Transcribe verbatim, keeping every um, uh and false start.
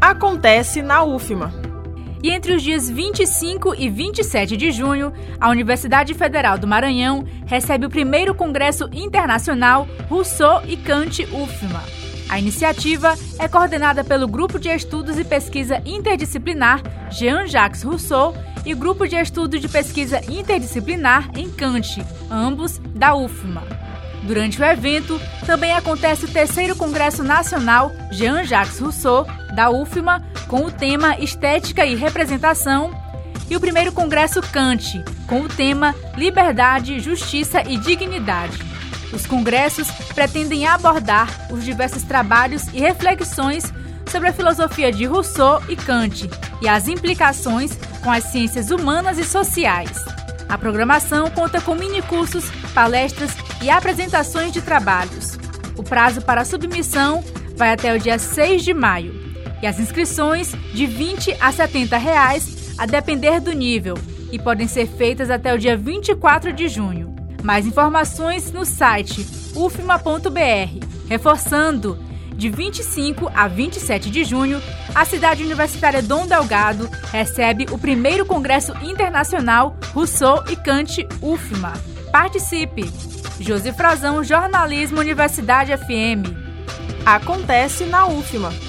acontece na U F M A. E entre os dias vinte e cinco e vinte e sete de junho, a Universidade Federal do Maranhão recebe o primeiro Congresso Internacional Rousseau e Kant U F M A. A iniciativa é coordenada pelo Grupo de Estudos e Pesquisa Interdisciplinar Jean-Jacques Rousseau e Grupo de Estudos de Pesquisa Interdisciplinar em Kant, ambos da U F M A. Durante o evento, também acontece o terceiro Congresso Nacional Jean-Jacques Rousseau, da U F M A, com o tema Estética e Representação, e o primeiro Congresso Kant, com o tema Liberdade, Justiça e Dignidade. Os congressos pretendem abordar os diversos trabalhos e reflexões sobre a filosofia de Rousseau e Kant e as implicações com as ciências humanas e sociais. A programação conta com minicursos, palestras e apresentações de trabalhos. O prazo para a submissão vai até o dia seis de maio e as inscrições de vinte a setenta reais, a depender do nível, e podem ser feitas até o dia vinte e quatro de junho. Mais informações no site u f m a ponto b r. Reforçando, de vinte e cinco a vinte e sete de junho, a cidade universitária Dom Delgado recebe o primeiro Congresso Internacional Rousseau e Kant U F M A. Participe! Josi Frazão, Jornalismo Universidade F M. Acontece na U F M A.